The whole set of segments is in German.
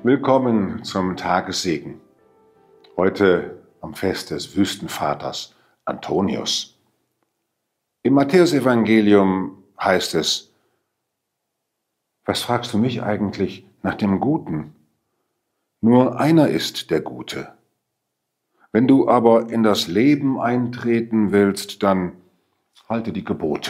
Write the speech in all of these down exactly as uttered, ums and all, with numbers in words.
Willkommen zum Tagessegen. Heute am Fest des Wüstenvaters Antonius. Im Matthäusevangelium heißt es: Was fragst du mich eigentlich nach dem Guten? Nur einer ist der Gute. Wenn du aber in das Leben eintreten willst, dann halte die Gebote.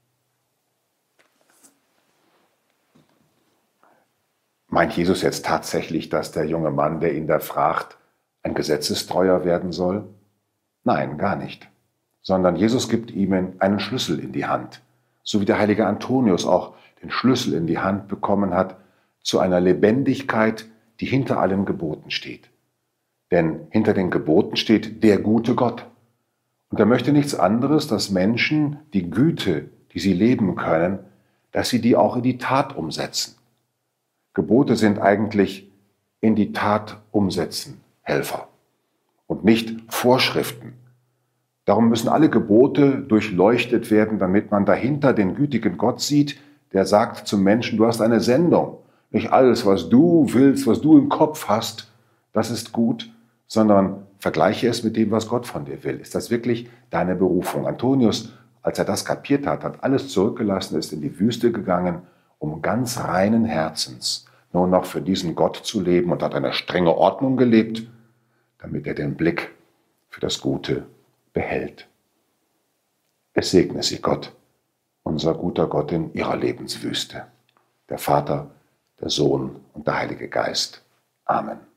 Meint Jesus jetzt tatsächlich, dass der junge Mann, der ihn da fragt, ein Gesetzestreuer werden soll? Nein, gar nicht. Sondern Jesus gibt ihm einen Schlüssel in die Hand, so wie der heilige Antonius auch den Schlüssel in die Hand bekommen hat zu einer Lebendigkeit, die hinter allen Geboten steht. Denn hinter den Geboten steht der gute Gott. Und er möchte nichts anderes, dass Menschen die Güte, die sie leben können, dass sie die auch in die Tat umsetzen. Gebote sind eigentlich in die Tat umsetzen Helfer und nicht Vorschriften. Darum müssen alle Gebote durchleuchtet werden, damit man dahinter den gütigen Gott sieht, der sagt zum Menschen: Du hast eine Sendung. Nicht alles, was du willst, was du im Kopf hast, das ist gut, sondern vergleiche es mit dem, was Gott von dir will. Ist das wirklich deine Berufung? Antonius, als er das kapiert hat, hat alles zurückgelassen, ist in die Wüste gegangen, um ganz reinen Herzens nur noch für diesen Gott zu leben, und hat eine strenge Ordnung gelebt, damit er den Blick für das Gute behält. Es segne sie Gott, unser guter Gott, in ihrer Lebenswüste. Der Vater, der Sohn und der Heilige Geist. Amen.